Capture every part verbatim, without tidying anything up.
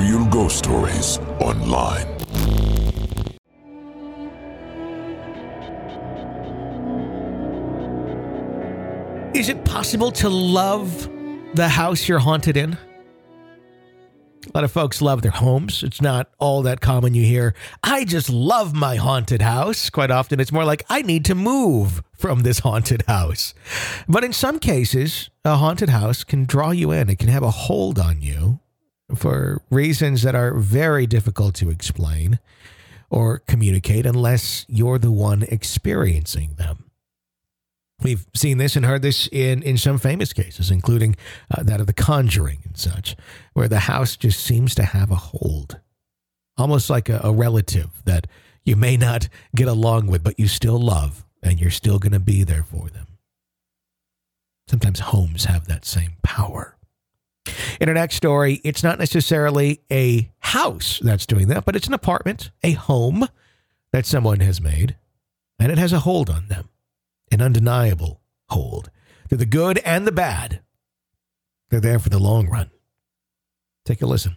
Real ghost stories online. Is it possible to love the house you're haunted in? A lot of folks love their homes. It's not all that common you hear, I just love my haunted house. Quite often it's more like, I need to move from this haunted house. But in some cases, a haunted house can draw you in. It can have a hold on you for reasons that are very difficult to explain or communicate unless you're the one experiencing them. We've seen this and heard this in, in some famous cases, including uh, that of The Conjuring and such, where the house just seems to have a hold. Almost like a, a relative that you may not get along with, but you still love, and you're still going to be there for them. Sometimes homes have that same power. In our next story, it's not necessarily a house that's doing that, but it's an apartment, a home that someone has made, and it has a hold on them. An undeniable hold. Through the good and the bad, they're there for the long run. Take a listen.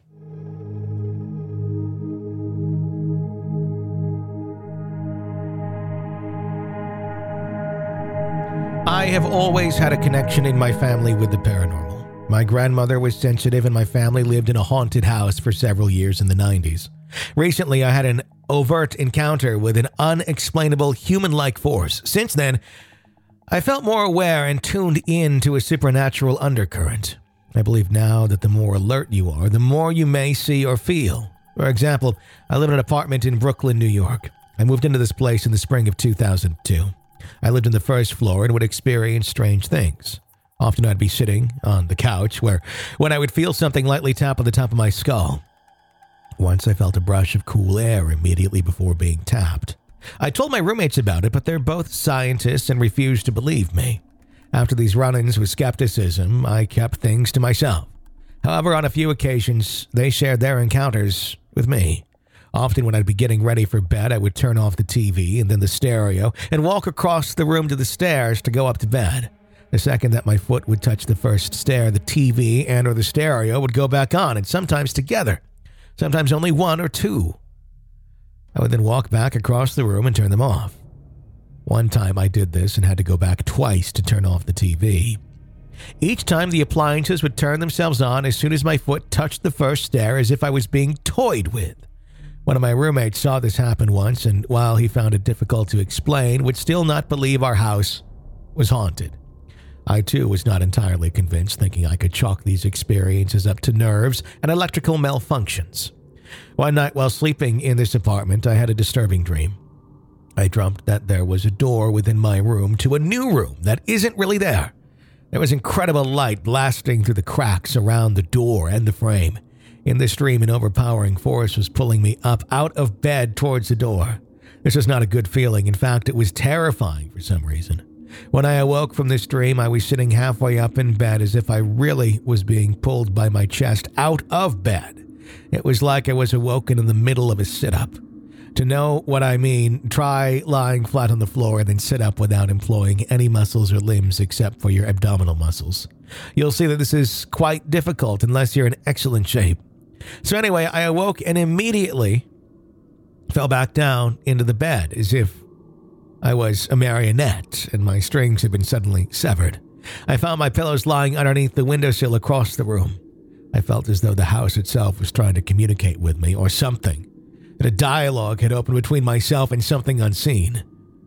I have always had a connection in my family with the paranormal. My grandmother was sensitive and my family lived in a haunted house for several years in the nineties. Recently, I had an overt encounter with an unexplainable human-like force. Since then, I felt more aware and tuned in to a supernatural undercurrent. I believe now that the more alert you are, the more you may see or feel. For example, I live in an apartment in Brooklyn, New York. I moved into this place in the spring of two thousand two. I lived on the first floor and would experience strange things. Often I'd be sitting on the couch where when I would feel something lightly tap on the top of my skull. Once I felt a brush of cool air immediately before being tapped. I told my roommates about it, but they're both scientists and refused to believe me. After these run-ins with skepticism, I kept things to myself. However, on a few occasions, they shared their encounters with me. Often when I'd be getting ready for bed, I would turn off the T V and then the stereo and walk across the room to the stairs to go up to bed. The second that my foot would touch the first stair, the T V and or the stereo would go back on, and sometimes together. Sometimes only one or two. I would then walk back across the room and turn them off. One time I did this and had to go back twice to turn off the T V. Each time the appliances would turn themselves on as soon as my foot touched the first stair, as if I was being toyed with. One of my roommates saw this happen once, and while he found it difficult to explain, would still not believe our house was haunted. I too was not entirely convinced, thinking I could chalk these experiences up to nerves and electrical malfunctions. One night while sleeping in this apartment, I had a disturbing dream. I dreamt that there was a door within my room to a new room that isn't really there. There was incredible light blasting through the cracks around the door and the frame. In this dream, an overpowering force was pulling me up out of bed towards the door. This was not a good feeling. In fact, it was terrifying for some reason. When I awoke from this dream, I was sitting halfway up in bed as if I really was being pulled by my chest out of bed. It was like I was awoken in the middle of a sit-up. To know what I mean, try lying flat on the floor and then sit up without employing any muscles or limbs except for your abdominal muscles. You'll see that this is quite difficult unless you're in excellent shape. So anyway, I awoke and immediately fell back down into the bed as if I was a marionette and my strings had been suddenly severed. I found my pillows lying underneath the windowsill across the room. I felt as though the house itself was trying to communicate with me or something, that a dialogue had opened between myself and something unseen.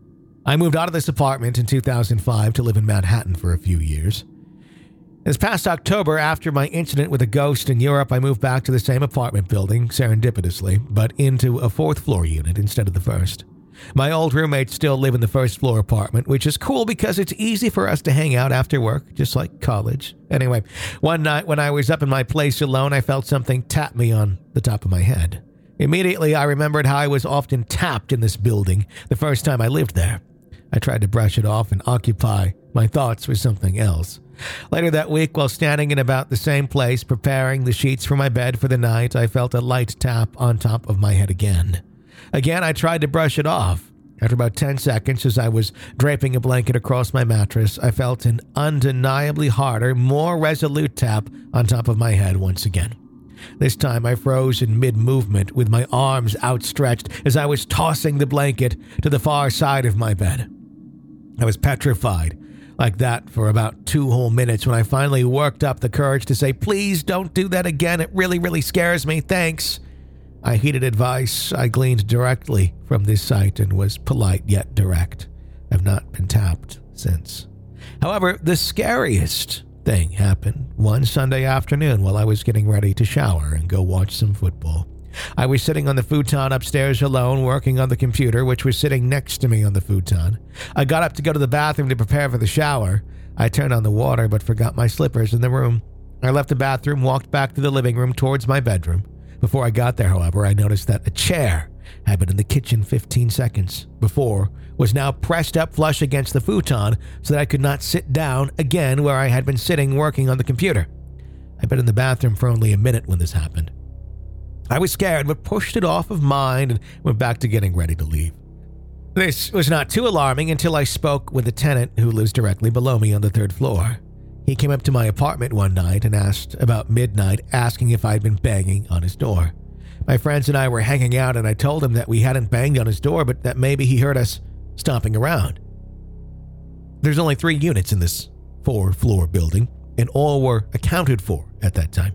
I moved out of this apartment in two thousand five to live in Manhattan for a few years. This past October, after my incident with a ghost in Europe, I moved back to the same apartment building, serendipitously, but into a fourth floor unit instead of the first. My old roommates still live in the first floor apartment, which is cool because it's easy for us to hang out after work, just like college. Anyway, one night when I was up in my place alone, I felt something tap me on the top of my head. Immediately, I remembered how I was often tapped in this building the first time I lived there. I tried to brush it off and occupy my thoughts with something else. Later that week, while standing in about the same place, preparing the sheets for my bed for the night, I felt a light tap on top of my head again. Again, I tried to brush it off. After about ten seconds, as I was draping a blanket across my mattress, I felt an undeniably harder, more resolute tap on top of my head once again. This time I froze in mid-movement with my arms outstretched as I was tossing the blanket to the far side of my bed. I was petrified like that for about two whole minutes when I finally worked up the courage to say, "Please don't do that again. It really, really scares me. Thanks." I heeded advice. I gleaned directly from this site and was polite yet direct. I've not been tapped since. However, the scariest thing happened one Sunday afternoon while I was getting ready to shower and go watch some football. I was sitting on the futon upstairs alone, working on the computer, which was sitting next to me on the futon. I got up to go to the bathroom to prepare for the shower. I turned on the water but forgot my slippers in the room. I left the bathroom, walked back to the living room towards my bedroom. Before I got there, however, I noticed that a chair had been in the kitchen fifteen seconds before, was now pressed up flush against the futon so that I could not sit down again where I had been sitting working on the computer. I'd been in the bathroom for only a minute when this happened. I was scared, but pushed it off of mind and went back to getting ready to leave. This was not too alarming until I spoke with a tenant who lives directly below me on the third floor. He came up to my apartment one night and asked about midnight, asking if I'd been banging on his door. My friends and I were hanging out, and I told him that we hadn't banged on his door, but that maybe he heard us stomping around. There's only three units in this four-floor building, and all were accounted for at that time.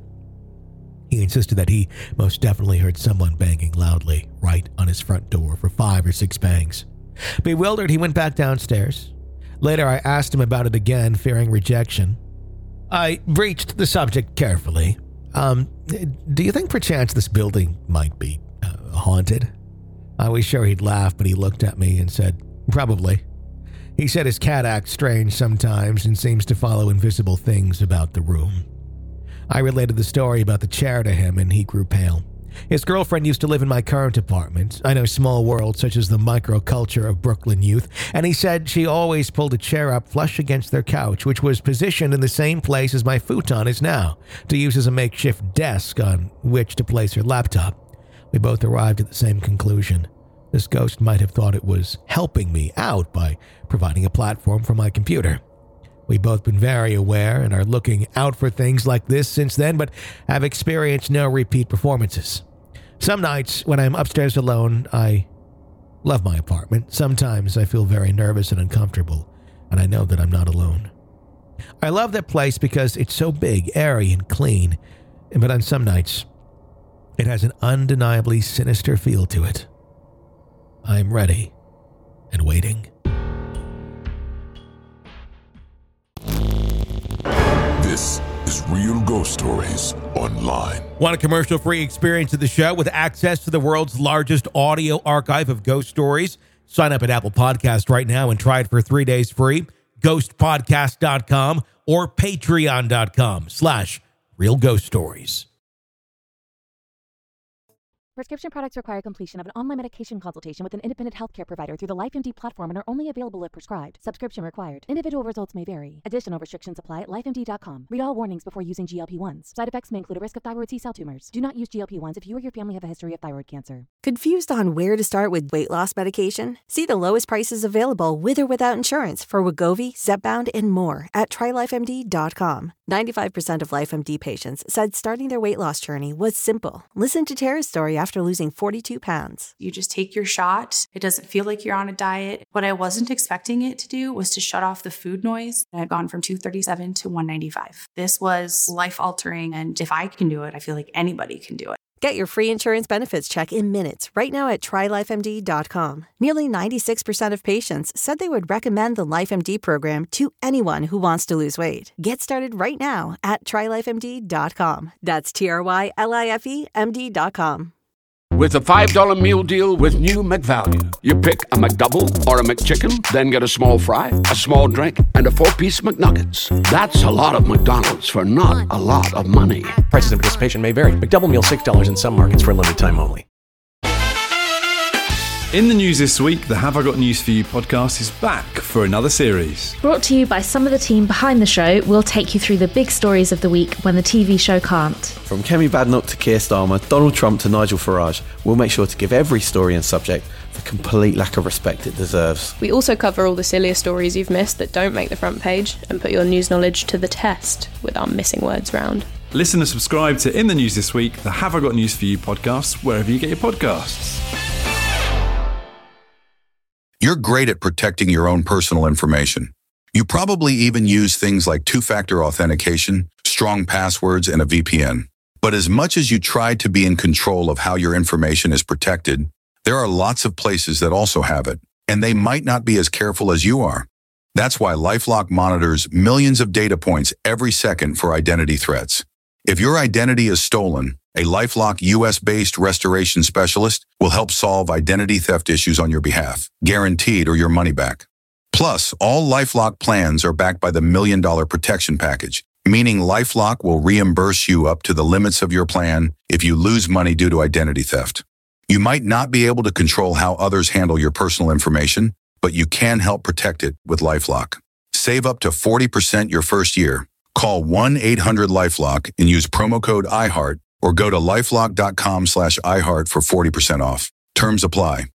He insisted that he most definitely heard someone banging loudly right on his front door for five or six bangs. Bewildered, he went back downstairs. Later, I asked him about it again, fearing rejection. I breached the subject carefully. Um, do you think perchance this building might be uh, haunted? I was sure he'd laugh, but he looked at me and said, "Probably." He said his cat acts strange sometimes and seems to follow invisible things about the room. I related the story about the chair to him, and he grew pale. His girlfriend used to live in my current apartment. I know small worlds such as the microculture of Brooklyn youth, and he said she always pulled a chair up flush against their couch, which was positioned in the same place as my futon is now, to use as a makeshift desk on which to place her laptop. We both arrived at the same conclusion. This ghost might have thought it was helping me out by providing a platform for my computer. We've both been very aware and are looking out for things like this since then, but have experienced no repeat performances. Some nights, when I'm upstairs alone, I love my apartment. Sometimes I feel very nervous and uncomfortable, and I know that I'm not alone. I love that place because it's so big, airy, and clean, but on some nights, it has an undeniably sinister feel to it. I'm ready and waiting. This is Real Ghost Stories Online. Want a commercial-free experience of the show with access to the world's largest audio archive of ghost stories? Sign up at Apple Podcast right now and try it for three days free. ghost podcast dot com or patreon dot com slash real ghost stories. Prescription products require completion of an online medication consultation with an independent healthcare provider through the LifeMD platform and are only available if prescribed. Subscription required. Individual results may vary. Additional restrictions apply at life M D dot com. Read all warnings before using G L P one s. Side effects may include a risk of thyroid C-cell tumors. Do not use G L P one s if you or your family have a history of thyroid cancer. Confused on where to start with weight loss medication? See the lowest prices available with or without insurance for Wegovy, Zepbound, and more at try life M D dot com. ninety-five percent of LifeMD patients said starting their weight loss journey was simple. Listen to Tara's story after losing forty-two pounds. You just take your shot. It doesn't feel like you're on a diet. What I wasn't expecting it to do was to shut off the food noise. I had gone from two thirty-seven to one ninety-five. This was life-altering, and if I can do it, I feel like anybody can do it. Get your free insurance benefits check in minutes right now at try life M D dot com. Nearly ninety-six percent of patients said they would recommend the LifeMD program to anyone who wants to lose weight. Get started right now at try life M D dot com. That's T R Y L I F E M D dot com. With a five dollar meal deal with new McValue. You pick a McDouble or a McChicken, then get a small fry, a small drink, and a four-piece McNuggets. That's a lot of McDonald's for not a lot of money. Prices and participation may vary. McDouble meal six dollars in some markets for a limited time only. In the news this week, the Have I Got News For You podcast is back for another series. Brought to you by some of the team behind the show, we'll take you through the big stories of the week when the T V show can't. From Kemi Badenoch to Keir Starmer, Donald Trump to Nigel Farage, we'll make sure to give every story and subject the complete lack of respect it deserves. We also cover all the sillier stories you've missed that don't make the front page and put your news knowledge to the test with our missing words round. Listen and subscribe to In the News This Week, the Have I Got News For You podcast, wherever you get your podcasts. You're great at protecting your own personal information. You probably even use things like two-factor authentication, strong passwords, and a V P N. But as much as you try to be in control of how your information is protected, there are lots of places that also have it, and they might not be as careful as you are. That's why LifeLock monitors millions of data points every second for identity threats. If your identity is stolen, a LifeLock U S-based restoration specialist will help solve identity theft issues on your behalf, guaranteed or your money back. Plus, all LifeLock plans are backed by the Million Dollar Protection Package, meaning LifeLock will reimburse you up to the limits of your plan if you lose money due to identity theft. You might not be able to control how others handle your personal information, but you can help protect it with LifeLock. Save up to forty percent your first year. Call one eight hundred LifeLock and use promo code I heart or go to lifelock dot com slash iHeart for forty percent off. Terms apply.